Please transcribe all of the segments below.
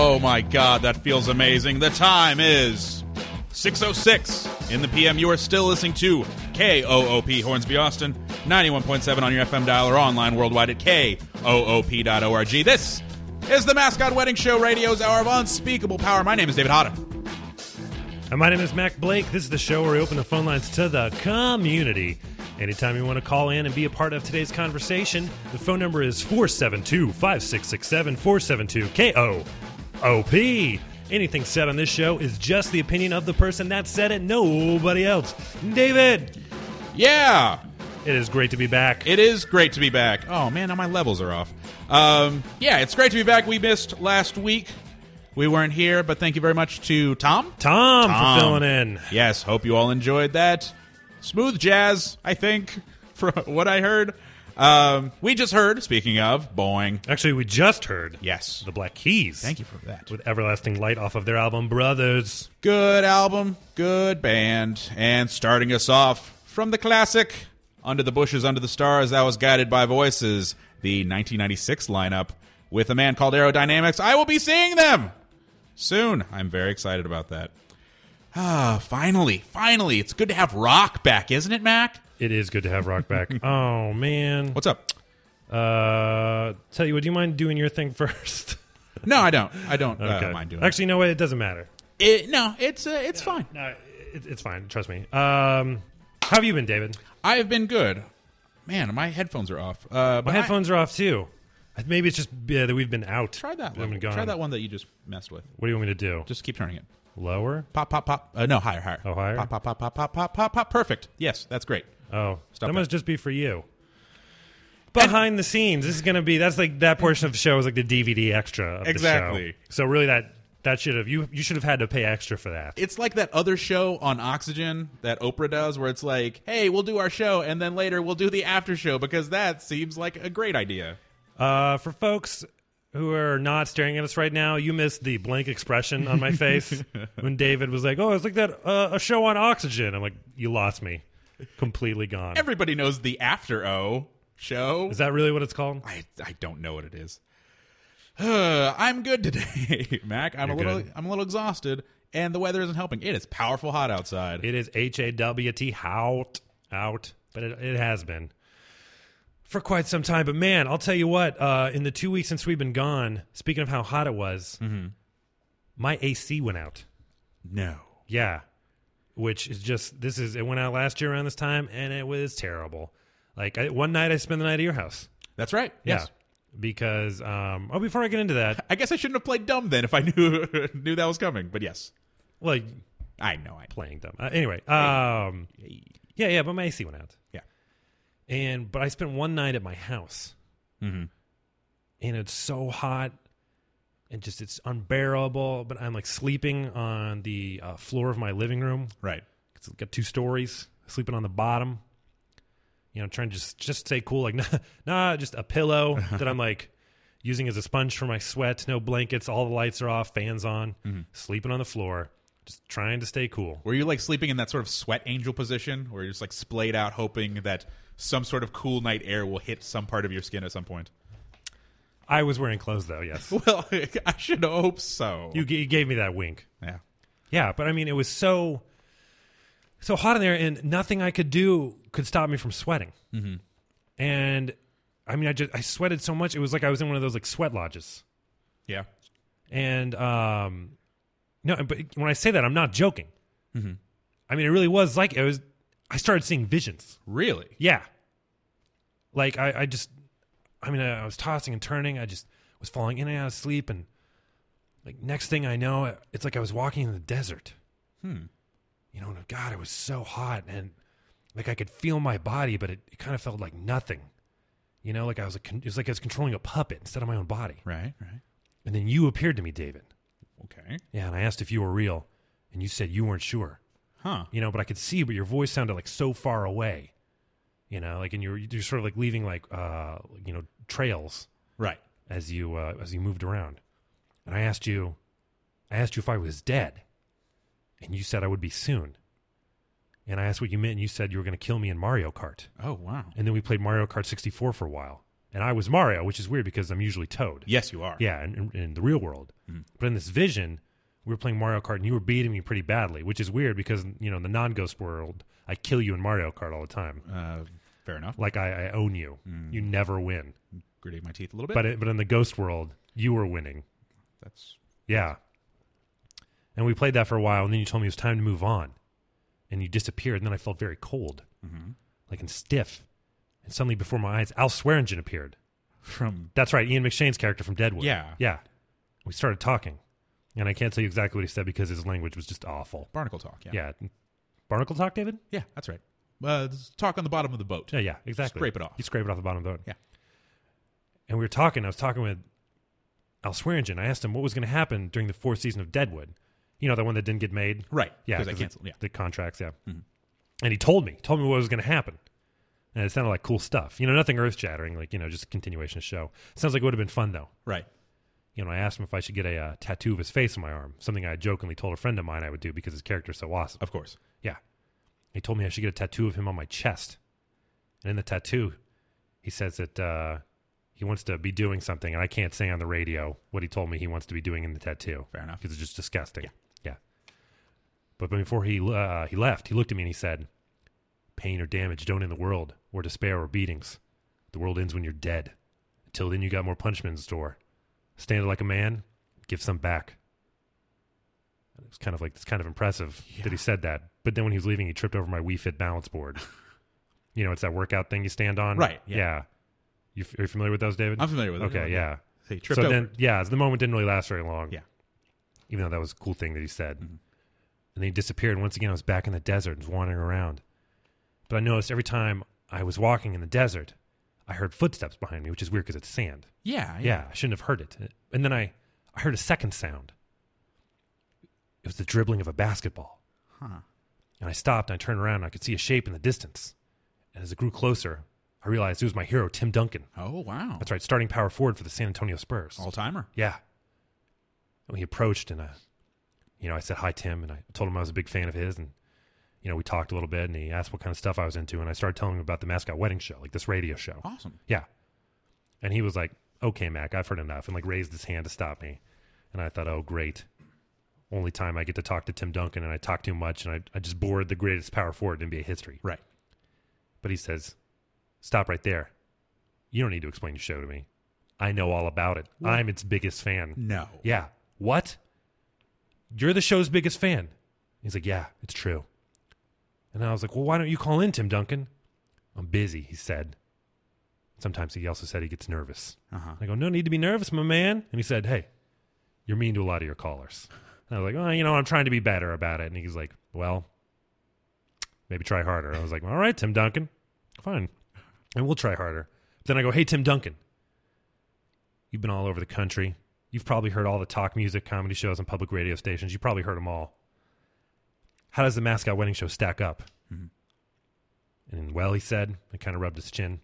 Oh my God, that feels amazing. The time is 6:06 in the PM. You are still listening to KOOP Hornsby, Austin, 91.7 on your FM dial or online worldwide at KOOP.org. This is the Mascot Wedding Show, radio's hour of unspeakable power. My name is David Hotta. And my name is Mac Blake. This is the show where we open the phone lines to the community. Anytime you want to call in and be a part of today's conversation, the phone number is 472-5667, 472-KOOP. Anything said on this show is just the opinion of the person that said it, nobody else. David! Yeah! It is great to be back. It is great to be back. Oh, man, now my levels are off. Yeah, it's great to be back. We missed last week. We weren't here, but thank you very much to Tom. Tom for filling in. Yes, hope you all enjoyed that. Smooth jazz, I think, from what I heard. We just heard, speaking of, boing. Actually, we just heard. Yes. The Black Keys. Thank you for that. With Everlasting Light off of their album Brothers. Good album, good band. And starting us off from the classic, Under the Bushes, Under the Stars, that was Guided by Voices, the 1996 lineup with a man called Aerodynamics. I will be seeing them soon. I'm very excited about that. Finally. It's good to have rock back, isn't it, Mac? It is good to have rock back. Oh, man. What's up? Tell you what, do you mind doing your thing first? No, I don't. I don't Okay. mind doing Actually, no way. It doesn't matter. It's fine. No, it's fine. Trust me. How have you been, David? I have been good. Man, my headphones are off. My headphones are off, too. Maybe it's just that we've been out. Try that We've one. been gone. Try that one that you just messed with. What do you want me to do? Just keep turning it. Lower? Pop, pop, pop. No, higher. Oh, higher? Pop, pop, pop, pop, pop, pop, pop, pop. Perfect. Yes, that's great. Oh, Stop that it. must just be for you. Behind the scenes, this is going to be, that's like that portion of the show is like the DVD extra of Exactly. the show. So really that should have, you should have had to pay extra for that. It's like that other show on Oxygen that Oprah does where it's like, hey, we'll do our show and then later we'll do the after show because that seems like a great idea. For folks who are not staring at us right now, you missed the blank expression on my face when David was like, oh, it's like that a show on Oxygen. I'm like, you lost me. Completely gone. Everybody knows the After O show. Is that really what it's called? I don't know what it is. I'm good today, Mac. I'm You're a good. little exhausted, and the weather isn't helping. It is powerful hot outside. It is HAWT, out, but it has been for quite some time. But man, I'll tell you what, in the 2 weeks since we've been gone, speaking of how hot it was, my AC went out. No. Yeah. Which is just, it went out last year around this time, and it was terrible. Like, one night I spent the night at your house. That's right. Yes. Yeah. Because, before I get into that. I guess I shouldn't have played dumb then if I knew that was coming, but yes. Well, I know. playing dumb. Anyway. Yeah, but my AC went out. Yeah. But I spent one night at my house. Mm-hmm. And it's so hot. And just, it's unbearable. But I'm like sleeping on the floor of my living room. Right. It's got 2 stories. Sleeping on the bottom. You know, trying to just stay cool. Like, nah, just a pillow that I'm like using as a sponge for my sweat. No blankets. All the lights are off. Fans on. Sleeping on the floor. Just trying to stay cool. Were you like sleeping in that sort of sweat angel position where you're just like splayed out hoping that some sort of cool night air will hit some part of your skin at some point? I was wearing clothes, though, yes. Well, I should hope so. You gave me that wink. Yeah. Yeah, but I mean, it was so hot in there, and nothing I could do could stop me from sweating. Mm-hmm. And I mean, I sweated so much, it was like I was in one of those like sweat lodges. Yeah. And no, but when I say that, I'm not joking. Mm-hmm. I mean, it really was like I started seeing visions. Really? Yeah. Like I was tossing and turning. I just was falling in and out of sleep, and like next thing I know, it's like I was walking in the desert. You know, and God, it was so hot, and like I could feel my body, but it kind of felt like nothing. You know, like it was like I was controlling a puppet instead of my own body. Right. And then you appeared to me, David. Okay. Yeah, and I asked if you were real, and you said you weren't sure. Huh. You know, but I could see, but your voice sounded like so far away. You know, like, and you're sort of like leaving like trails. Right. As you moved around. And I asked you if I was dead. And you said I would be soon. And I asked what you meant, and you said you were going to kill me in Mario Kart. Oh, wow. And then we played Mario Kart 64 for a while. And I was Mario, which is weird because I'm usually Toad. Yes, you are. Yeah, in the real world. But in this vision, we were playing Mario Kart, and you were beating me pretty badly, which is weird because, in the non-Ghost world, I kill you in Mario Kart all the time. Fair enough. Like I own you. You never win. Gritting my teeth a little bit. But in the Ghost world, you were winning. That's Yeah. And we played that for a while, and then you told me it was time to move on. And you disappeared, and then I felt very cold. Like and stiff. And suddenly before my eyes, Al Swearingen appeared. That's right, Ian McShane's character from Deadwood. Yeah. Yeah. We started talking. And I can't tell you exactly what he said because his language was just awful. Barnacle talk. Yeah. Yeah. Barnacle talk, David? Yeah, that's right. Talk on the bottom of the boat. Yeah, exactly. Scrape it off. You scrape it off the bottom of the boat. Yeah. And we were talking. I was talking with Al Swearingen. I asked him what was going to happen during the fourth season of Deadwood. You know, the one that didn't get made? Right. Yeah. Because I canceled. Yeah. The contracts, yeah. And he told me what was going to happen. And it sounded like cool stuff. Nothing earth-shattering, like, just a continuation of the show. Sounds like it would have been fun, though. Right. I asked him if I should get a tattoo of his face on my arm, something I jokingly told a friend of mine I would do because his character's so awesome. Of course. Yeah. He told me I should get a tattoo of him on my chest. And in the tattoo, he says that he wants to be doing something, and I can't say on the radio what he told me he wants to be doing in the tattoo. Fair enough. Because it's just disgusting. Yeah. But before he left, he looked at me and he said, "Pain or damage don't end the world, or despair or beatings. The world ends when you're dead. Until then, you got more punishment in store. Stand like a man, give some back." It's kind of impressive that he said that. But then when he was leaving, he tripped over my Wii Fit balance board. It's that workout thing you stand on? Right, yeah. Are you familiar with those, David? I'm familiar with it. Okay, yeah. So he tripped over. Then, the moment didn't really last very long. Yeah. Even though that was a cool thing that he said. And then he disappeared. And once again, I was back in the desert and was wandering around. But I noticed every time I was walking in the desert, I heard footsteps behind me, which is weird because it's sand. Yeah. Yeah, I shouldn't have heard it. And then I heard a second sound. It was the dribbling of a basketball. Huh. And I stopped, and I turned around, and I could see a shape in the distance. And as it grew closer, I realized it was my hero, Tim Duncan. Oh, wow. That's right, starting power forward for the San Antonio Spurs. All-timer. Yeah. And he approached, and I said hi, Tim, and I told him I was a big fan of his, and we talked a little bit, and he asked what kind of stuff I was into, and I started telling him about the Mascot Wedding Show, like this radio show. Awesome. Yeah. And he was like, "Okay, Mac, I've heard enough," and raised his hand to stop me. And I thought, oh, great. Only time I get to talk to Tim Duncan, and I talk too much, and I just bored the greatest power forward in NBA history. Right. But he says, "Stop right there. You don't need to explain your show to me. I know all about it. What? I'm its biggest fan." No. Yeah. "What? You're the show's biggest fan?" He's like, "Yeah, it's true." And I was like, "Well, why don't you call in, Tim Duncan?" "I'm busy," he said. Sometimes he also said he gets nervous. I go, "No need to be nervous, my man." And he said, "Hey, you're mean to a lot of your callers." And I was like, "Oh, I'm trying to be better about it." And he's like, "Well, maybe try harder." I was like, "All right, Tim Duncan. Fine. And we'll try harder." But then I go, "Hey, Tim Duncan, you've been all over the country. You've probably heard all the talk music comedy shows on public radio stations. You probably heard them all. How does the Mascot Wedding Show stack up?" And, well, he said, I kind of rubbed his chin,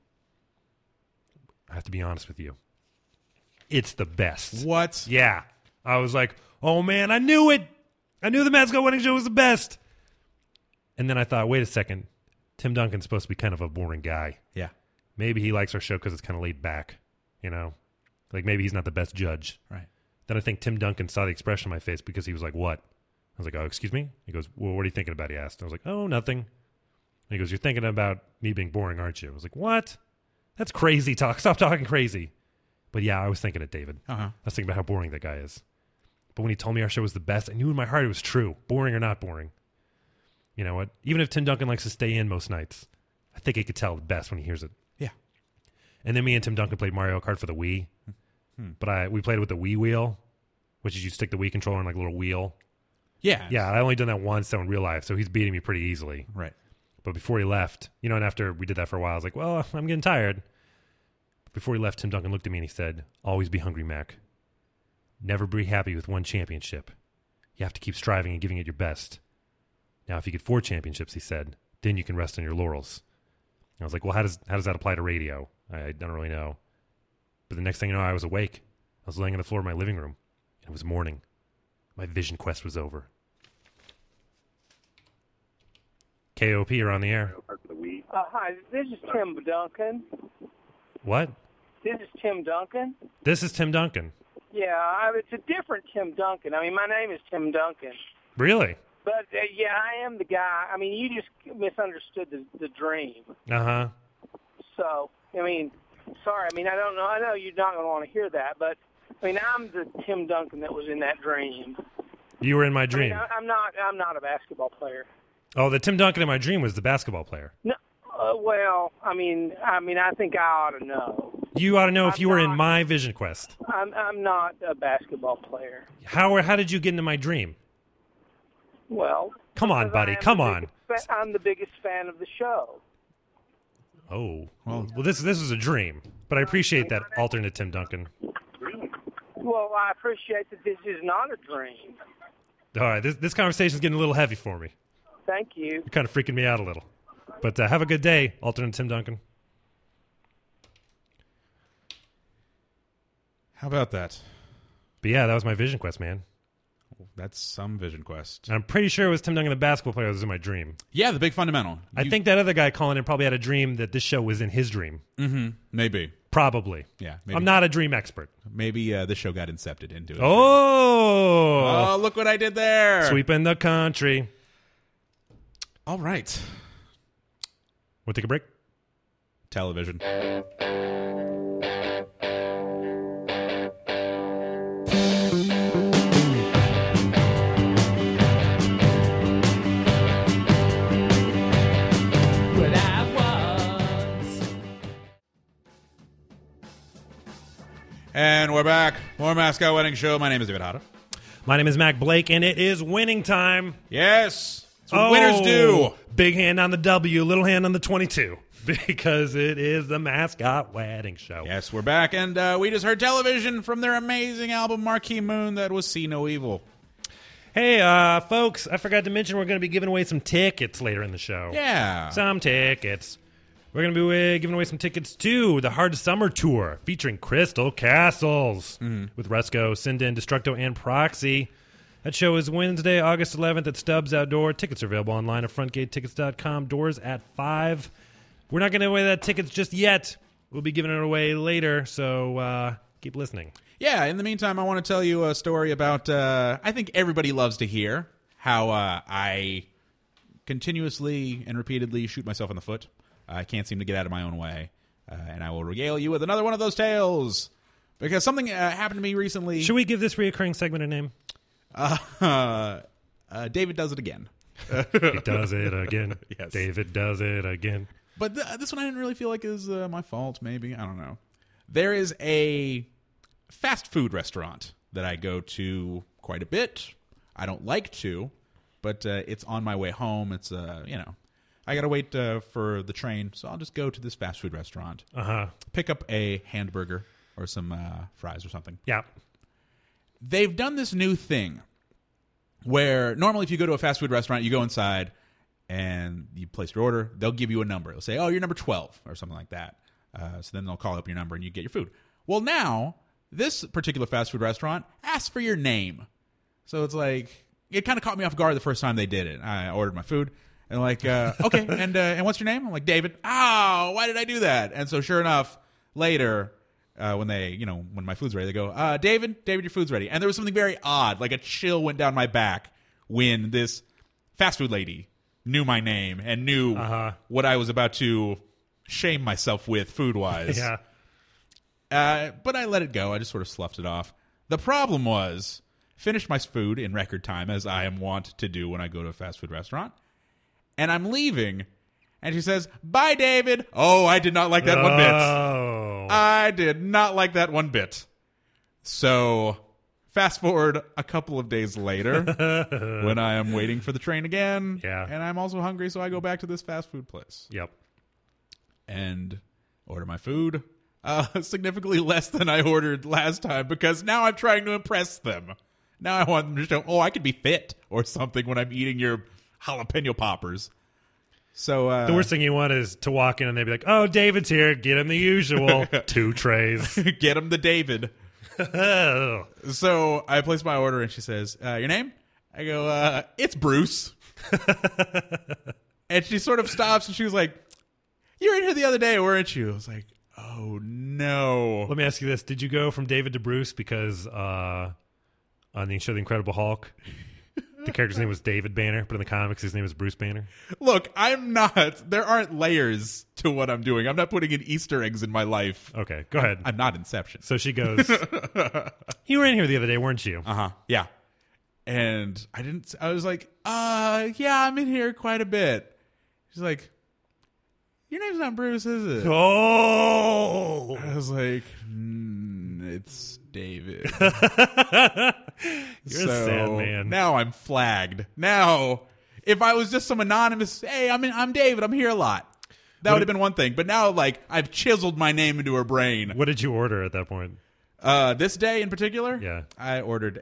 "I have to be honest with you. It's the best." What? Yeah. I was like, oh, man, I knew it. I knew the Mascot Wedding Show was the best. And then I thought, wait a second. Tim Duncan's supposed to be kind of a boring guy. Yeah. Maybe he likes our show because it's kind of laid back, Like maybe he's not the best judge. Right. Then I think Tim Duncan saw the expression on my face because he was like, "What?" I was like, "Oh, excuse me?" He goes, "Well, what are you thinking about?" He asked. I was like, "Oh, nothing." And he goes, "You're thinking about me being boring, aren't you?" I was like, "What? That's crazy talk. Stop talking crazy." But yeah, I was thinking it, David. I was thinking about how boring that guy is. But when he told me our show was the best, I knew in my heart it was true, boring or not boring. You know what? Even if Tim Duncan likes to stay in most nights, I think he could tell the best when he hears it. Yeah. And then me and Tim Duncan played Mario Kart for the Wii. But we played it with the Wii wheel, which is you stick the Wii controller in like a little wheel. Yeah. Yeah, I only done that once though in real life, so he's beating me pretty easily. Right. But before he left, and after we did that for a while, I was like, well, I'm getting tired. But before he left, Tim Duncan looked at me and he said, "Always be hungry, Mac. Never be happy with one championship. You have to keep striving and giving it your best. Now, if you get 4 championships," he said, "then you can rest on your laurels." And I was like, well, how does that apply to radio? I don't really know. But the next thing you know, I was awake. I was laying on the floor of my living room. And it was morning. My vision quest was over. KOP, you're on the air. Hi, this is Tim Duncan. What? This is Tim Duncan. This is Tim Duncan. Yeah, it's a different Tim Duncan. I mean, my name is Tim Duncan. Really? But, yeah, I am the guy. I mean, you just misunderstood the dream. Uh-huh. So, I mean, sorry. I mean, I don't know. I know you're not going to want to hear that, but, I mean, I'm the Tim Duncan that was in that dream. You were in my dream. I mean, I'm not a basketball player. Oh, the Tim Duncan in my dream was the basketball player. No, well, I mean, I think I ought to know. You ought to know if you were in my Vision Quest. I'm not a basketball player. How did you get into my dream? Well, come on, buddy, come on. I'm the biggest fan of the show. Oh, well, this is a dream, but I appreciate that alternate Tim Duncan. Well, I appreciate that this is not a dream. All right, this conversation is getting a little heavy for me. Thank you. You're kind of freaking me out a little. But have a good day, alternate Tim Duncan. How about that? But yeah, that was my Vision Quest, man. That's some Vision Quest. And I'm pretty sure it was Tim Duncan, the basketball player, that was in my dream. Yeah, the big fundamental. I think that other guy calling in probably had a dream that this show was in his dream. Mm-hmm. Maybe. Probably. Yeah. Maybe. I'm not a dream expert. Maybe the show got incepted into it. Oh, look what I did there. Sweeping the country. All right. Want to take a break? Television. And we're back. More Mascot Wedding Show. My name is David Hada. My name is Mac Blake, and it is winning time. Yes. That's what winners do. Big hand on the W, little hand on the 22. Because it is the Mascot Wedding Show. Yes, we're back, and we just heard Television from their amazing album, Marquee Moon, that was See No Evil. Hey, folks, I forgot to mention we're going to be giving away some tickets later in the show. Yeah. Some tickets. We're going to be giving away some tickets to the Hard Summer Tour featuring Crystal Castles with Resco, Sinden, Destructo, and Proxy. That show is Wednesday, August 11th at Stubbs Outdoor. Tickets are available online at frontgatetickets.com. Doors at 5. We're not going to give away that tickets just yet. We'll be giving it away later, so keep listening. Yeah, in the meantime, I want to tell you a story about, I think everybody loves to hear how I continuously and repeatedly shoot myself in the foot. I can't seem to get out of my own way. And I will regale you with another one of those tales. Because something happened to me recently. Should we give this reoccurring segment a name? David does it again. He does it again. Yes. David does it again. But this one I didn't really feel like is my fault, maybe. I don't know. There is a fast food restaurant that I go to quite a bit. I don't like to, but it's on my way home. It's, I got to wait for the train, so I'll just go to this fast food restaurant. Pick up a hamburger or some fries or something. Yeah. They've done this new thing where normally if you go to a fast food restaurant, you go inside and you place your order. They'll give you a number. They'll say, oh, you're number 12 or something like that. So then they'll call up your number and you get your food. Well, now, this particular fast food restaurant asks for your name. So it's like, it kind of caught me off guard the first time they did it. I ordered my food. And like, okay, and what's your name? I'm like, David. Oh, why did I do that? And so sure enough, later, when my food's ready, they go, David, your food's ready. And there was something very odd, like a chill went down my back when this fast food lady knew my name and knew what I was about to shame myself with food-wise. Yeah. But I let it go. I just sort of sloughed it off. The problem was, finished my food in record time, as I am wont to do when I go to a fast food restaurant. And I'm leaving, and she says, bye, David. Oh, I did not like that one bit. I did not like that one bit. So, fast forward a couple of days later, when I am waiting for the train again, and I'm also hungry, so I go back to this fast food place. Yep. And order my food. Significantly less than I ordered last time, because now I'm trying to impress them. Now I want them to show, I could be fit or something when I'm eating your jalapeno poppers. So the worst thing you want is to walk in and they'd be like, oh, David's here. Get him the usual 2 trays. Get him the David. So I place my order and she says, your name? I go, it's Bruce. And she sort of stops and she was like, you were in here the other day, weren't you? I was like, oh no. Let me ask you this: did you go from David to Bruce because on the show The Incredible Hulk, the character's name was David Banner, but in the comics his name is Bruce Banner? Look, I'm not. There aren't layers to what I'm doing. I'm not putting in Easter eggs in my life. Okay, go ahead. I'm not Inception. So she goes, "You were in here the other day, weren't you?" Yeah. And I was like, yeah, I'm in here quite a bit. She's like, your name's not Bruce, is it? Oh, I was like, it's David. You're a sad man. Now I'm flagged. Now, if I was just some anonymous, hey, I'm David, I'm here a lot. That would have been one thing. But now, like, I've chiseled my name into her brain. What did you order at that point? This day in particular? Yeah. I ordered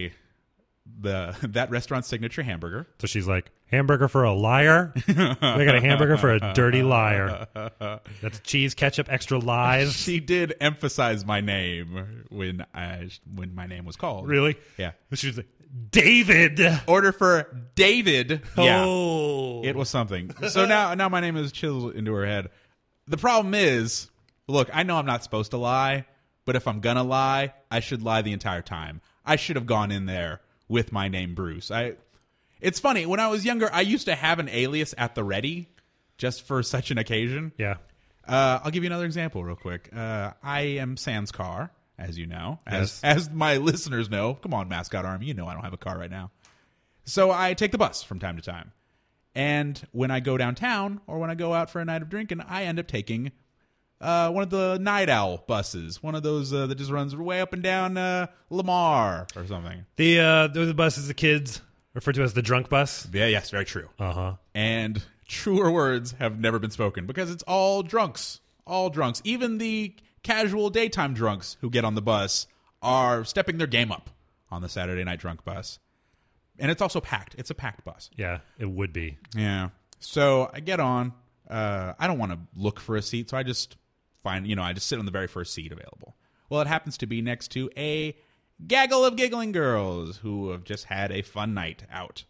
that restaurant's signature hamburger. So she's like, hamburger for a liar? We got a hamburger for a dirty liar. That's cheese, ketchup, extra lies. She did emphasize my name when my name was called. Really? Yeah. She was like, David. Order for David. Oh. Yeah. It was something. So now my name is chiseled into her head. The problem is, look, I know I'm not supposed to lie, but if I'm gonna lie, I should lie the entire time. I should have gone in there with my name Bruce. It's funny, when I was younger, I used to have an alias at the ready just for such an occasion. Yeah. I'll give you another example real quick. I am Sans car, as you know. Yes. As my listeners know. Come on, Mascot Army, you know I don't have a car right now. So I take the bus from time to time. And when I go downtown or when I go out for a night of drinking, I end up taking one of the Night Owl buses, one of those that just runs way up and down Lamar or something. Those are the buses the kids refer to as the drunk bus. Yeah, yes, very true. Uh-huh. And truer words have never been spoken because it's all drunks. All drunks. Even the casual daytime drunks who get on the bus are stepping their game up on the Saturday night drunk bus. And it's also packed. It's a packed bus. Yeah, it would be. Yeah. So I get on. I don't want to look for a seat, so I just I just sit on the very first seat available. Well, it happens to be next to a gaggle of giggling girls who have just had a fun night out.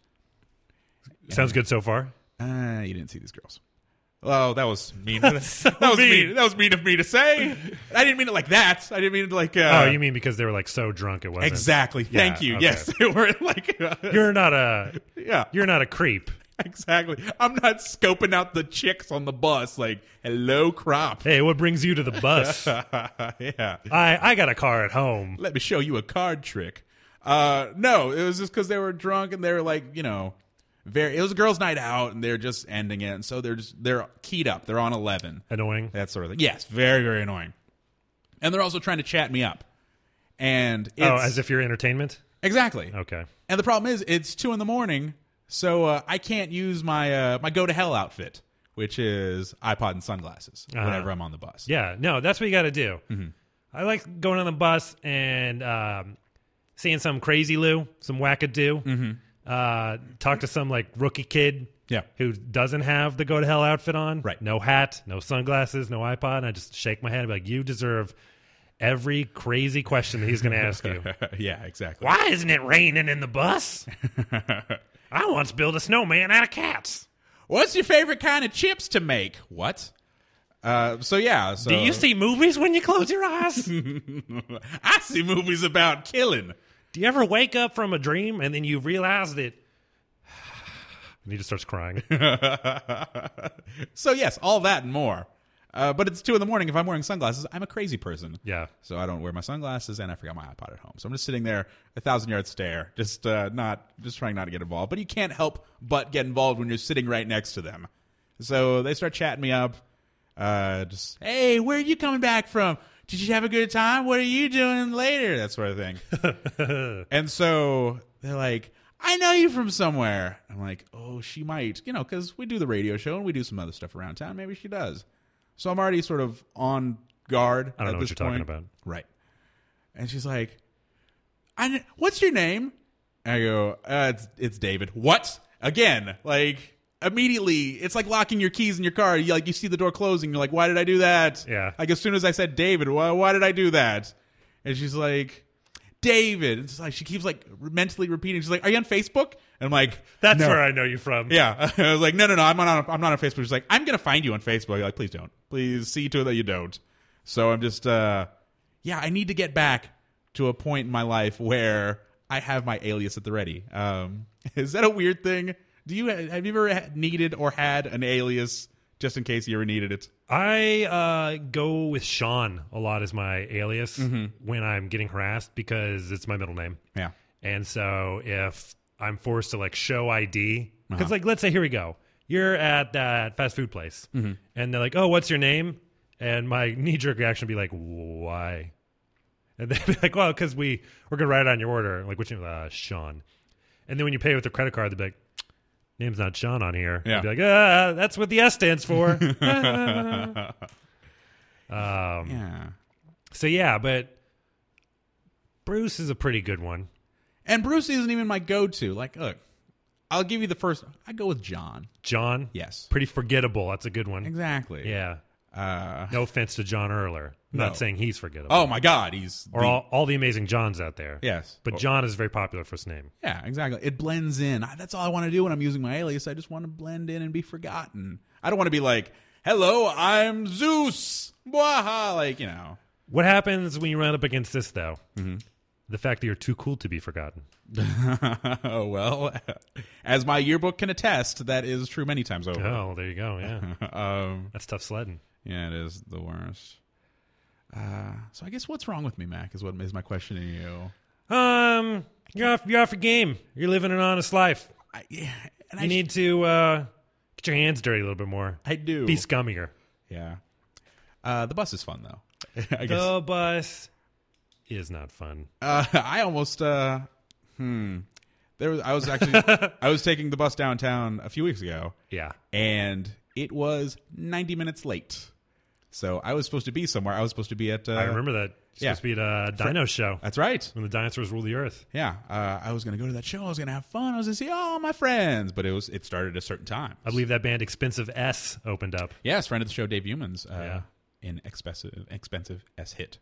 Sounds good so far. You didn't see these girls. Oh, that was mean. So that was mean. mean. That was mean of me to say. I didn't mean it like that. I didn't mean it like. Oh, you mean because they were like so drunk it wasn't. Exactly. Thank you. Okay. Yes, they were like. You're not a Yeah. You're not a creep. Exactly. I'm not scoping out the chicks on the bus like, hello, crop. Hey, what brings you to the bus? Yeah. I got a car at home. Let me show you a card trick. No, it was just because they were drunk and they were like, it was a girls' night out and they're just ending it. And so they're keyed up. They're on 11. Annoying. That sort of thing. Yes, very, very annoying. And they're also trying to chat me up. And it's, as if you're entertainment? Exactly. Okay. And the problem is it's 2 a.m, so I can't use my my go to hell outfit, which is iPod and sunglasses whenever I'm on the bus. Yeah, no, that's what you got to do. Mm-hmm. I like going on the bus and seeing some crazy Lou, some wackadoo. Mm-hmm. Talk to some like rookie kid, who doesn't have the go to hell outfit on. Right, no hat, no sunglasses, no iPod. And I just shake my head and be like, "You deserve every crazy question that he's going to ask you." Yeah, exactly. Why isn't it raining in the bus? I once built a snowman out of cats. What's your favorite kind of chips to make? What? So do you see movies when you close your eyes? I see movies about killing. Do you ever wake up from a dream and then you realize that and he just starts crying? So yes, all that and more. But it's 2 a.m. If I'm wearing sunglasses, I'm a crazy person. Yeah. So I don't wear my sunglasses, and I forgot my iPod at home. So I'm just sitting there, 1,000-yard stare, just trying not to get involved. But you can't help but get involved when you're sitting right next to them. So they start chatting me up. Hey, where are you coming back from? Did you have a good time? What are you doing later? That sort of thing. And so they're like, I know you from somewhere. I'm like, oh, she might, because we do the radio show and we do some other stuff around town. Maybe she does. So I'm already sort of on guard. I don't know what you're talking about. Right. And she's like, what's your name? And I go, it's David. What? Again, like immediately, it's like locking your keys in your car. You see the door closing. You're like, why did I do that? Yeah. Like as soon as I said David, why did I do that? And she's like, David. It's like she keeps like mentally repeating. She's like, are you on Facebook? And I'm like, that's no. where I know you from. Yeah. I was like, no, I'm not on Facebook. She's like, I'm going to find you on Facebook. You're like, please don't. Please see to it that you don't. So I'm just, I need to get back to a point in my life where I have my alias at the ready. Is that a weird thing? Have you ever needed or had an alias just in case you ever needed it? I go with Sean a lot as my alias when I'm getting harassed because it's my middle name. Yeah. And so if I'm forced to like show ID, because like let's say here we go, you're at that fast food place, and they're like, "Oh, what's your name?" And my knee-jerk reaction would be like, "Why?" And they'd be like, "Well, because we're gonna write it on your order." I'm like, "Which name?" Sean. And then when you pay with a credit card, they'd be like, "Name's not Sean on here." Yeah. I'd be like, that's what the S stands for. Yeah. So yeah, but Bruce is a pretty good one. And Bruce isn't even my go-to. Like, look, I'll give you the first. I go with John. John? Yes. Pretty forgettable. That's a good one. Exactly. Yeah. No offense to John Earler. I'm No. not saying he's forgettable. Oh my God, he's Or all the amazing Johns out there. Yes. But John is a very popular first name. Yeah, exactly. It blends in. That's all I want to do when I'm using my alias. I just want to blend in and be forgotten. I don't want to be like, "Hello, I'm Zeus." Bwaha, like, you know. What happens when you run up against this, though? The fact that you're too cool to be forgotten. Oh, well, as my yearbook can attest, that is true many times over. Oh, there you go. Yeah. That's tough sledding. Yeah, it is the worst. So I guess what's wrong with me, Mac, is my question to you. You're off your game. You're living an honest life. You need to get your hands dirty a little bit more. I do. Be scummier. Yeah. The bus is fun, though. I guess. The bus is not fun. I almost I was taking the bus downtown a few weeks ago. Yeah. And it was 90 minutes late. So I was supposed to be somewhere. I was supposed to be at I remember that. You're supposed to be at a dino show. That's right. When the dinosaurs rule the earth. Yeah. I was going to go to that show. I was going to have fun. I was going to see all my friends. But it started at a certain time. I believe that band Expensive S opened up. Yes, friend of the show, Dave Humans, Yeah. in Expensive S Hit.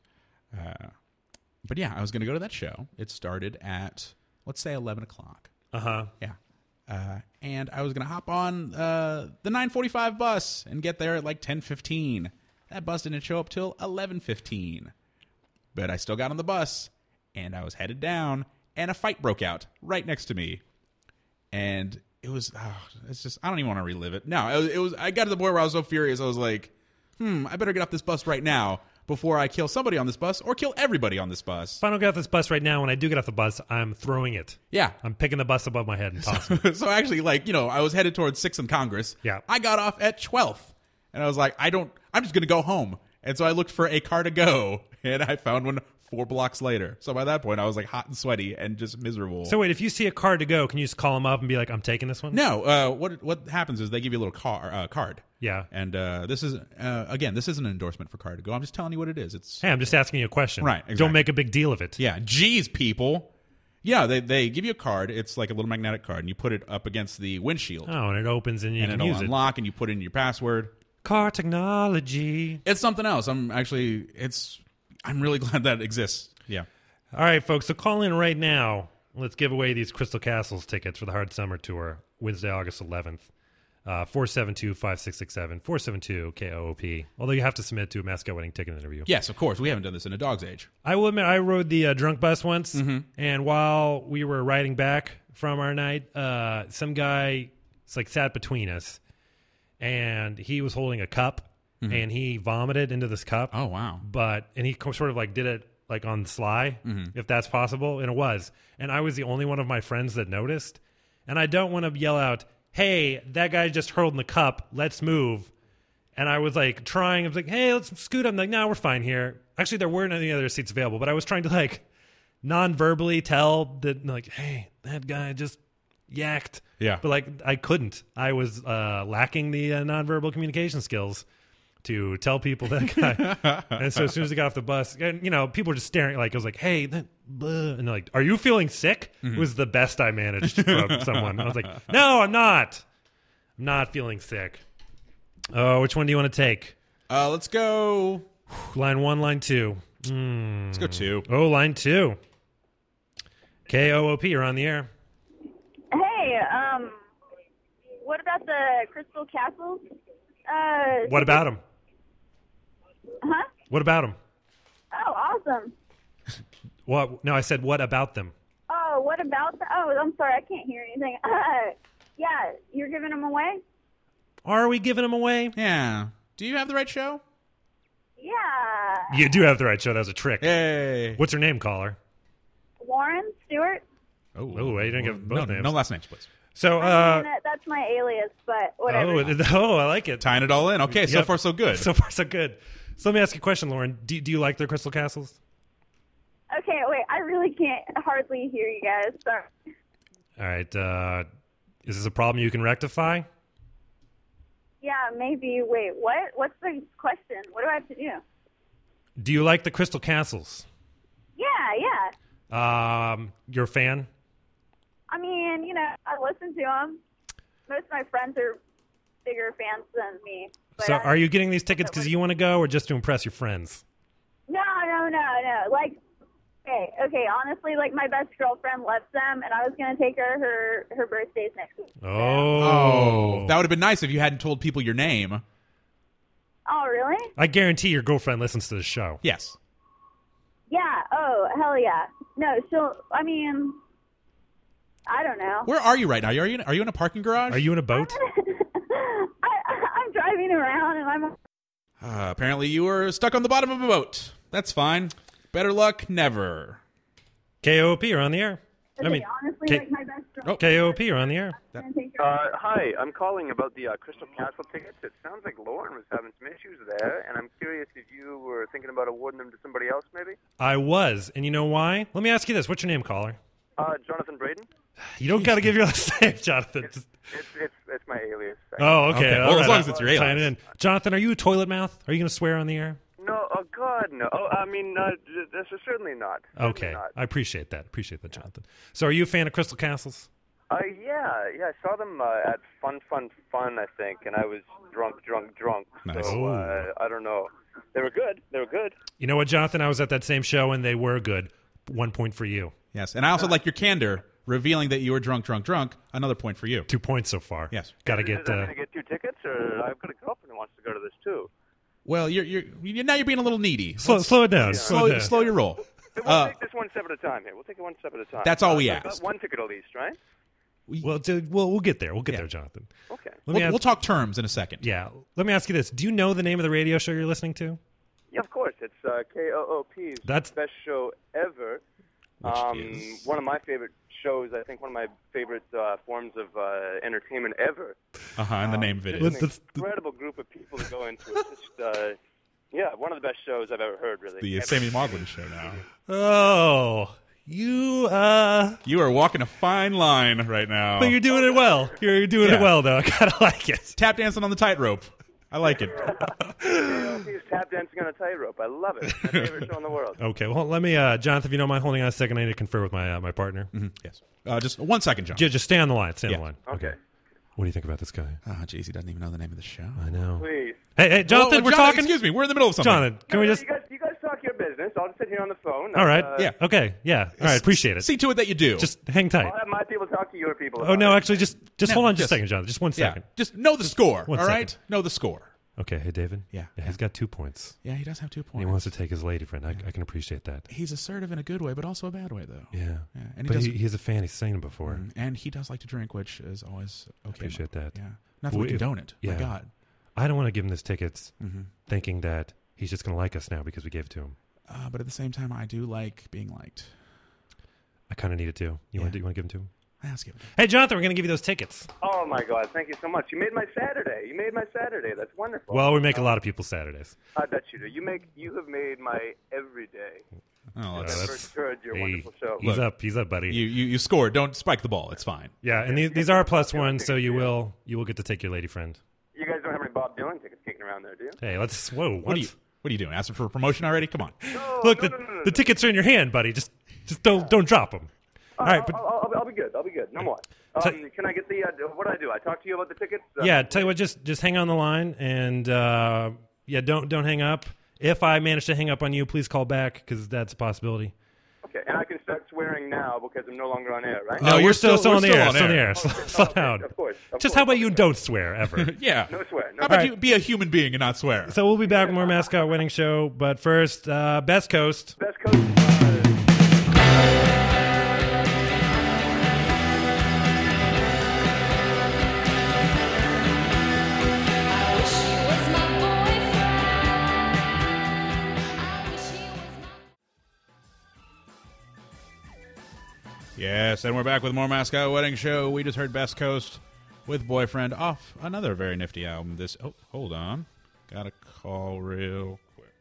But yeah, I was going to go to that show. It started at, let's say, 11 o'clock. Uh-huh. Yeah. And I was going to hop on the 9:45 bus and get there at like 10:15. That bus didn't show up till 11:15. But I still got on the bus, and I was headed down, and a fight broke out right next to me. And it was, it's just, I don't even want to relive it. No, it was. I got to the point where I was so furious, I was like, I better get off this bus right now before I kill somebody on this bus or kill everybody on this bus. If I don't get off this bus right now, when I do get off the bus, I'm throwing it. Yeah. I'm picking the bus above my head and tossing it. So actually, I was headed towards 6th and Congress. Yeah. I got off at 12th. And I was like, I'm just going to go home. And so I looked for a car to go, and I found one 4 blocks later. So by that point, I was like hot and sweaty and just miserable. So wait, if you see a car to go, can you just call them up and be like, "I'm taking this one"? No, what happens is they give you a little card. Yeah. And this is again, this isn't an endorsement for car to go. I'm just telling you what it is. It's Hey, I'm just asking you a question. Right, exactly. Don't make a big deal of it. yeah, geez, people. Yeah, they give you a card. It's like a little magnetic card, and you put it up against the windshield, Oh, and it opens and you and can it'll use unlock, and you put in your password. Car technology. It's something else. I'm really glad that it exists. Yeah. All right, folks. So call in right now. Let's give away these Crystal Castles tickets for the Hard Summer Tour, Wednesday, August 11th. 472-5667, 472-KOOP. Although you have to submit to a mascot wedding ticket interview. Yes, of course. We haven't done this in a dog's age. I will admit, I rode the drunk bus once, and while we were riding back from our night, some guy sat between us, and he was holding a cup, and he vomited into this cup. Oh, wow. And he sort of did it on the sly, if that's possible, and it was. And I was the only one of my friends that noticed, and I don't want to yell out, "Hey, that guy just hurled in the cup. Let's move." And I was trying. I was like, "Hey, let's scoot up." I'm like, "No, we're fine here." Actually, there weren't any other seats available, but I was trying to non-verbally tell that, "Hey, that guy just yacked." Yeah. But I couldn't. I was lacking the non-verbal communication skills to tell people that guy. And so as soon as he got off the bus, and people were just staring. I was like, "Hey, that," and they're like, "Are you feeling sick?" It was the best I managed from someone. I was like, "No, I'm not. I'm not feeling sick." Oh, which one do you want to take? Let's go. Line 1, line 2. Let's go 2. Oh, line 2. KOOP, you're on the air. Hey, what about the Crystal Castles? What about them? Huh? What about them? Oh, awesome. What? No, I said what about them? Oh, what about the? Oh, I'm sorry, I can't hear anything. Yeah, you're giving them away? Are we giving them away? Yeah. Do you have the right show? Yeah. You do have the right show. That was a trick. Yay. What's her name, caller? Lauren Stewart. Oh, you didn't give both names. No last names, please. So, I mean, that's my alias, but whatever. I like it. Tying it all in. Okay, so Yep. far so good. So far, so good. So let me ask you a question, Lauren. Do you like their Crystal Castles? Okay, wait, I really can't hardly hear you guys. Sorry. All right. Is this a problem you can rectify? Yeah, maybe. Wait, what? What's the question? What do I have to do? Do you like the Crystal Castles? Yeah. You're a fan? I mean, I listen to them. Most of my friends are bigger fans than me. But So are you getting these tickets because you want to go or just to impress your friends? No. Like, okay. Honestly, like my best girlfriend loves them, and I was gonna take her birthday's next week. Oh. That would have been nice if you hadn't told people your name. Oh, really? I guarantee your girlfriend listens to the show. Yes. Yeah. Oh, hell yeah. No, I mean, I don't know. Where are you right now? Are you in a parking garage? Are you in a boat? I'm driving around, and I'm. Apparently you were stuck on the bottom of a boat. That's fine. Better luck never. KOP, you're on the air. Okay, honestly, like my best girlfriend. KOP, you're on the air. Hi, I'm calling about the Crystal Castle tickets. It sounds like Lauren was having some issues there, and I'm curious if you were thinking about awarding them to somebody else, maybe? I was. And you know why? Let me ask you this. What's your name, caller? Jonathan Braden? You don't got to give your last name, Jonathan. Just... It's my alias. Oh, okay. Okay. All Well, right. as long as it's your Sign alias. it in. Jonathan, are you a toilet mouth? Are you going to swear on the air? No, oh, God, no. Oh, I mean, this is certainly not. Certainly Okay. not. I appreciate that. Jonathan. So are you a fan of Crystal Castles? Yeah. I saw them at Fun, I think, and I was drunk. Nice. So, I don't know. They were good. You know what, Jonathan? I was at that same show, and they were good. 1 point for you. Yes. And I also like your candor, revealing that you were drunk. Another point for you. 2 points so far. Yes. Got to Is get... that going to get 2 tickets, or I've got a girlfriend who wants to go to this, too? Well, you're now you're being a little needy. Slow it down. Slow your roll. We'll take this one step at a time here. We'll take it one step at a time. That's all we I've got ask. 1 ticket at least, right? We'll get there. We'll get there, Jonathan. Okay. Let me We'll talk terms in a second. Yeah. Let me ask you this. Do you know the name of the radio show you're listening to? Yeah, of course. It's KOOP's That's- best show ever. is- One of my favorite shows. I think one of my favorite forms of entertainment ever. And the name of it Let's- is let's- Incredible group of people that go into it. Just, one of the best shows I've ever heard. Really. the Sammy Maughlin show now. Oh, you You are walking a fine line right now. but you're doing it well. You're doing it Yeah. well, though. I kind of like it. Tap dancing on the tightrope. I like it. KOOP's tap dancing on a tightrope. I love it. My favorite show in the world. Okay, well, let me, Jonathan, if you don't mind holding on a second, I need to confer with my partner. Yes. Just 1 second, John. Just stay on the line. Stay on Yeah. the line. Okay. What do you think about this guy? Oh, jeez, he doesn't even know the name of the show. I know. Please. Hey, Jonathan, Whoa, we're Jonathan, talking. Excuse me, we're in the middle of something. Jonathan, can we just? You guys talk your business. I'll just sit here on the phone. All right. Yeah. Okay. Yeah. All right. Appreciate it. See to it that you do. Just hang tight. I'll have my people talk to your people. Oh about no, it. actually, just No, hold on just just- a second, Jonathan. Just 1 yeah. second. Just know the score. One all right. second. Know the score. Okay. Hey, David. Yeah. He's got 2 points. Yeah, he does have 2 And points. he wants to take his lady friend. I can appreciate that. He's assertive in a good way, but also a bad way, though. Yeah. And But does- he's a fan. He's seen him before. And he does like to drink, which is always okay. Appreciate that. Yeah. Not that we Well, condone it. yeah. My God. I don't want to give him this tickets Mm-hmm. thinking that he's just going to like us now because we gave it to him. But at the same time, I do like being liked. I kind of need it too. You want to give him to him? Let's give it. Hey, Jonathan, we're going to give you those tickets. Oh my God! Thank you so much. You made my Saturday. That's wonderful. Well, we make a lot of people's Saturdays. I bet you do. You have made my every day. Oh, that's- First heard your Hey, wonderful show. he's up, buddy. you scored. Don't spike the ball. It's fine. Yeah, and these are plus one, so you will get to take your lady friend. You guys don't have any Bob Dylan tickets kicking around there, do you? Hey, let's. Whoa, What are you doing? Asking for a promotion already? Come on. No, Look, no, the tickets are in your hand, buddy. Just don't drop them. All right, but I'll be good. No more. So- Can I get the? What do I do? I talk to you about the tickets. yeah, tell you what, just hang on the line, and don't hang up. If I manage to hang up on you, please call back because that's a possibility. Okay, and I can start swearing now. now because I'm no longer on air, right? No, we're you're still still on the still air. on Still on the air. air. Slow down. Of course. Just how about you don't swear ever? Yeah. No swear. No How about All right. you be a human being and not swear? So we'll be back with more Mascot Wedding Show. But first, Best Coast. Best coach. I wish he was my boyfriend. I wish he was my Yes, and we're back with more Mascot Wedding Show. We just heard Best Coast with Boyfriend off another very nifty album. Oh, hold on. Got a call real quick.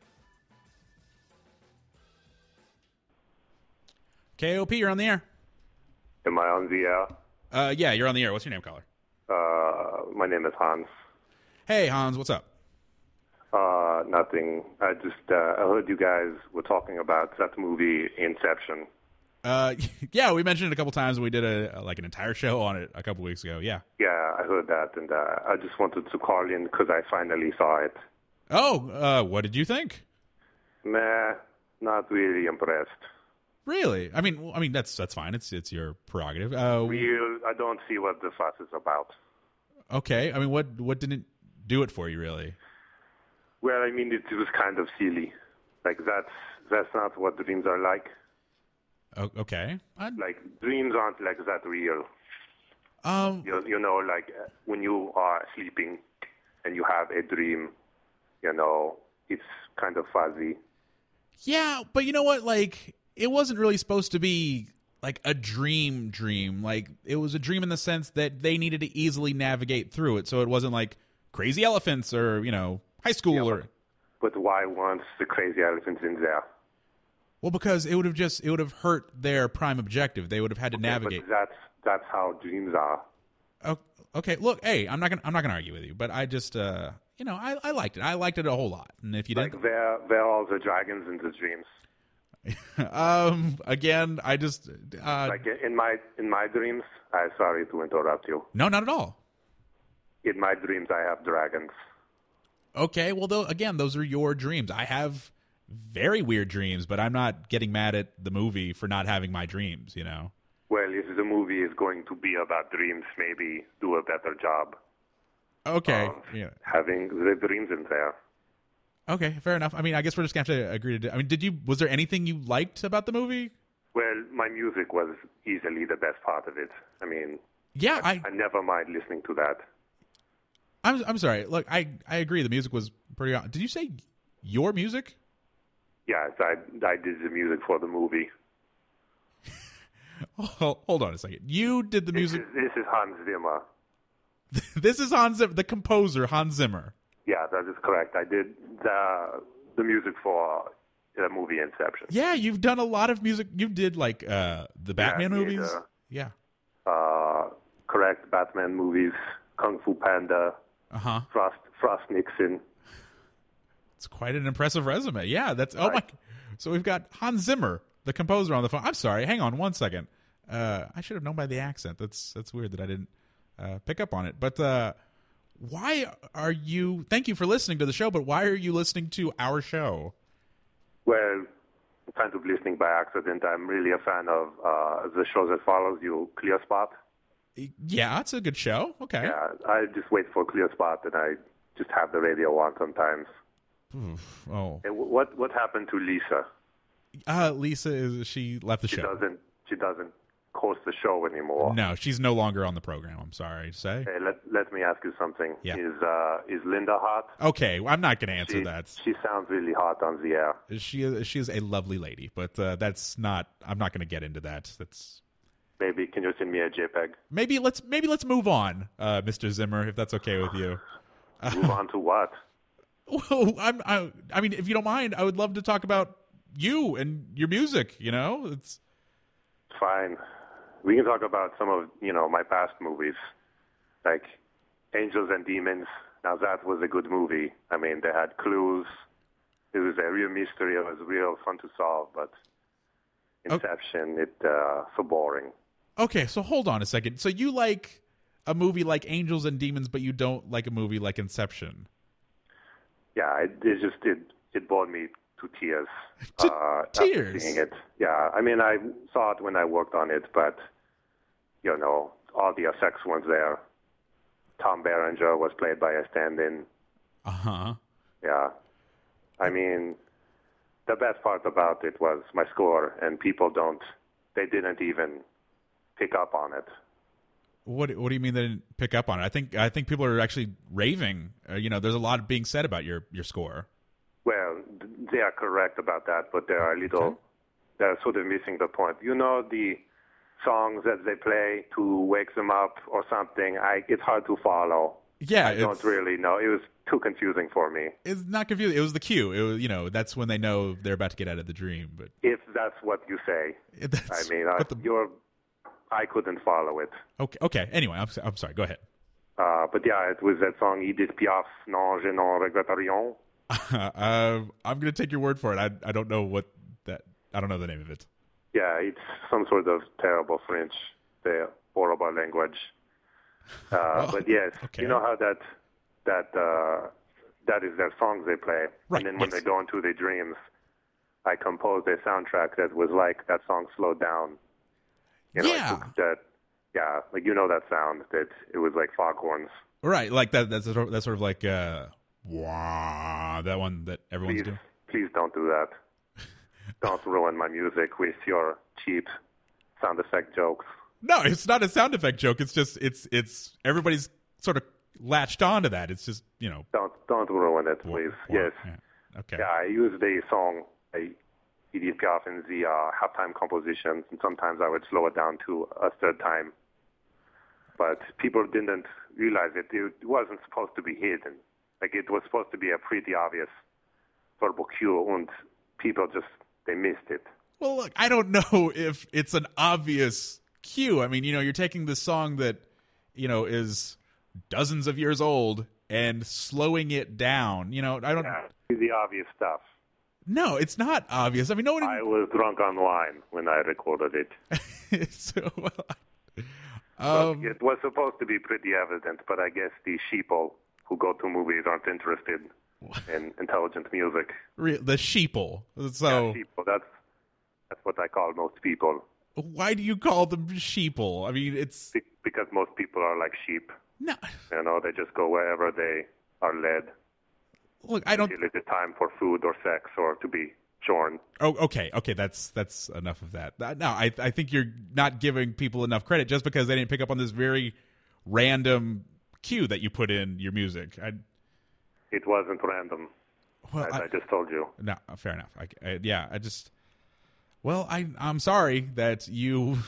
KOP, you're on the air. Am I on the air? Yeah, you're on the air. What's your name, caller? My name is Hans. Hey, Hans, what's up? Nothing. I heard you guys were talking about that movie Inception. Yeah, we mentioned it a couple times. And we did an entire show on it a couple weeks ago. Yeah. Yeah, I heard that, and I just wanted to call in because I finally saw it. Oh, what did you think? Meh, not really impressed. Really? I mean that's fine. It's your prerogative. I don't see what the fuss is about. Okay. I mean, what didn't do it for you, really? Well, I mean, it was kind of silly. Like that's not what dreams are like. Okay. Like dreams aren't like that real. You know, like when you are sleeping and you have a dream, you know, it's kind of fuzzy. Yeah, but you know what? Like, it wasn't really supposed to be like a dream. Like, it was a dream in the sense that they needed to easily navigate through it. So it wasn't like crazy elephants or, high school or. But why once the crazy elephants in there? Well, because it would have hurt their prime objective. They would have had to navigate. But that's how dreams are. Oh, okay. Look, hey, I'm not gonna argue with you, but I just, I liked it. I liked it a whole lot. And if you didn't, Like where are all the dragons in the dreams? again, I just, Like in my dreams, I'm sorry to interrupt you. no, not at all. In my dreams, I have dragons. Okay, well, those are your dreams. I have very weird dreams, but I'm not getting mad at the movie for not having my dreams, Well, if the movie is going to be about dreams, maybe do a better job Okay. of Yeah. having the dreams in there. Okay, fair enough. I mean, I guess we're just going to have to agree to I mean, was there anything you liked about the movie? Well, my music was easily the best part of it. I mean, Yeah, I never mind listening to that. I'm sorry. Look, I agree the music was pretty Did you say your music? Yes, I did the music for the movie. Oh, hold on a second. You did the music. This is Hans Zimmer. This is Hans Zimmer, the composer, Hans Zimmer. Yeah, that is correct. I did the music for the movie Inception. Yeah, you've done a lot of music. You did like the Batman I did, movies. Yeah. Correct, Batman movies, Kung Fu Panda, Uh-huh. Frost Nixon. It's quite an impressive resume. Yeah, that's my. So we've got Hans Zimmer, the composer, on the phone. I'm sorry. Hang on one second. I should have known by the accent. That's weird that I didn't pick up on it. But why are you? Thank you for listening to the show. But why are you listening to our show? Well, kind of listening by accident. I'm really a fan of the show that follows you, Clear Spot. Yeah, it's a good show. Okay. Yeah, I just wait for Clear Spot, and I just have the radio on sometimes. Oh, And what happened to Lisa? Lisa she left the She show. doesn't host the show anymore. No, she's no longer on the program. I'm sorry to say. Hey, let me ask you something. Yeah. Is Linda hot? Okay, I'm not going to answer that. She sounds really hot on the air. She is a lovely lady, but that's not. I'm not going to get into that. That's Maybe can you send me a JPEG? maybe let's move on, Mr. Zimmer, if that's okay with you. Move on to what? Well, I mean, if you don't mind, I would love to talk about you and your music. It's Fine. We can talk about some of my past movies, like Angels and Demons. Now that was a good movie. I mean, they had clues. It was a real mystery. It was real fun to solve. But Inception, so boring. okay. So hold on a second. So you like a movie like Angels and Demons, but you don't like a movie like Inception? Yeah, it bored me to tears. To after tears? seeing it. Yeah, I mean, I saw it when I worked on it, but, you know, all the effects weren't there. Tom Berenger was played by a stand-in. Uh-huh. Yeah. I mean, the best part about it was my score, and they didn't even pick up on it. What do you mean they didn't pick up on it? I think people are actually raving. You know, there's a lot being said about your score. Well, they are correct about that, but they're sort of missing the point. You know, the songs that they play to wake them up or something, it's hard to follow. Yeah, I don't really know. It was too confusing for me. It's not confusing. It was the cue. It was, you know, that's when they know they're about to get out of the dream. But If that's what you say. I mean, I couldn't follow it. Okay. Anyway, I'm sorry. Go ahead. But yeah, it was that song Edith Piaf, Non, je n'en regrette rien. I'm going to take your word for it. I don't know I don't know the name of it. Yeah, it's some sort of terrible French, the horrible language. But yes, okay. You know how that is their songs they play. Right, And then when yes. they go into their dreams, I composed a soundtrack that was like that song slowed down. You know, Yeah. Like you know that sound, that it was like foghorns. Right, like that's sort of like wah, that one that everyone's doing. Please don't do that. Don't ruin my music with your cheap sound effect jokes. No, it's not a sound effect joke. It's just it's everybody's sort of latched onto that. It's just, you know. Don't ruin it, please. Yes. Yeah. Okay. Yeah, I use the song Edith Piaf in the halftime compositions, and sometimes I would slow it down to a third time. But people didn't realize it. It wasn't supposed to be hidden. Like, it was supposed to be a pretty obvious verbal cue, and people they missed it. Well, look, I don't know if it's an obvious cue. I mean, you know, you're taking this song that, you know, is dozens of years old and slowing it down. You know, I don't. Yeah, the obvious stuff. No, it's not obvious. I mean, no one. I was drunk on wine when I recorded it. So, It was supposed to be pretty evident, but I guess the sheeple who go to movies aren't interested in intelligent music. the sheeple. So, Yeah, sheeple, that's what I call most people. why do you call them sheeple? I mean, it's Because most people are like sheep. no. You know, they just go wherever they are led. Look, I don't. Until it's a time for food or sex or to be shorn. Oh, okay. That's enough of that. No, I think you're not giving people enough credit just because they didn't pick up on this very random cue that you put in your music. It wasn't random, Well, as I just told you. No, fair enough. I'm sorry that you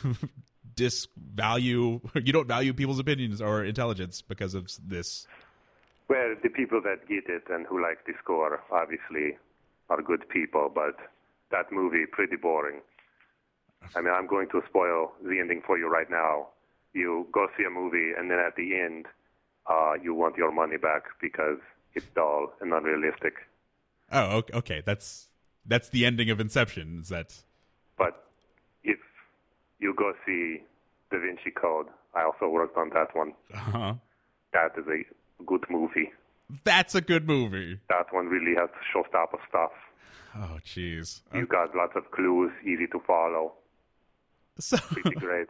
you don't value people's opinions or intelligence because of this. Well, the people that get it and who like the score obviously are good people, but that movie, pretty boring. I mean, I'm going to spoil the ending for you right now. You go see a movie, and then at the end, you want your money back because it's dull and unrealistic. Oh, okay. That's the ending of Inception. Is that? But if you go see Da Vinci Code, I also worked on that one. Uh-huh. That is a good movie. That's a good movie. That one really has showstopper stuff. Oh, jeez. You got lots of clues, easy to follow. So Pretty great.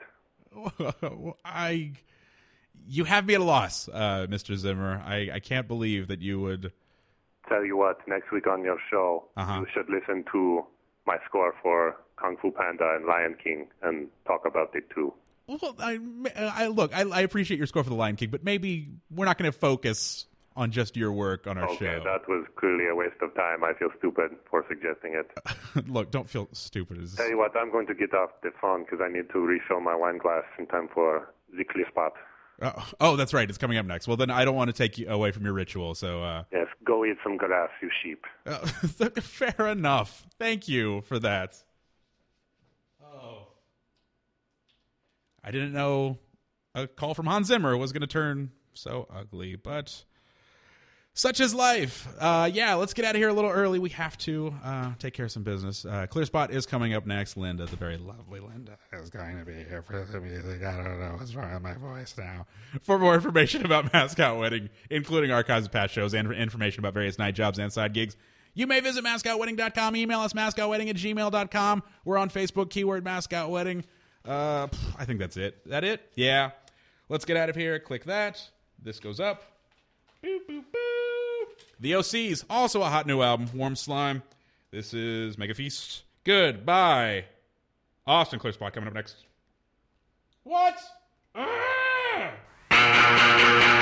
You have me at a loss, Mr. Zimmer. I can't believe that you would. Tell you what, next week on your show, Uh-huh. you should listen to my score for Kung Fu Panda and Lion King and talk about it too. Well, I appreciate your score for The Lion King, but maybe we're not going to focus on just your work on our Okay, show. that was clearly a waste of time. I feel stupid for suggesting it. Look, don't feel stupid. Tell you what, I'm going to get off the phone because I need to refill my wine glass in time for the clear spot. Oh, that's right. It's coming up next. Well, then I don't want to take you away from your ritual. So, Yes, go eat some grass, you sheep. fair enough. Thank you for that. Oh, I didn't know a call from Hans Zimmer was going to turn so ugly, but such is life. Yeah, let's get out of here a little early. We have to take care of some business. Clear Spot is coming up next. Linda, the very lovely Linda, is going to be here for the music. I don't know what's wrong with my voice now. For more information about Mascot Wedding, including archives of past shows and information about various night jobs and side gigs, You may visit mascotwedding.com. Email us mascotwedding@gmail.com. We're on Facebook, keyword mascot wedding. I think that's it. That it? Yeah. Let's get out of here. Click that. This goes up. Boop, boop, boop. The OCs, also a hot new album, Warm Slime. This is Mega Feast. Goodbye. Austin Clear Spot coming up next. What? Ah!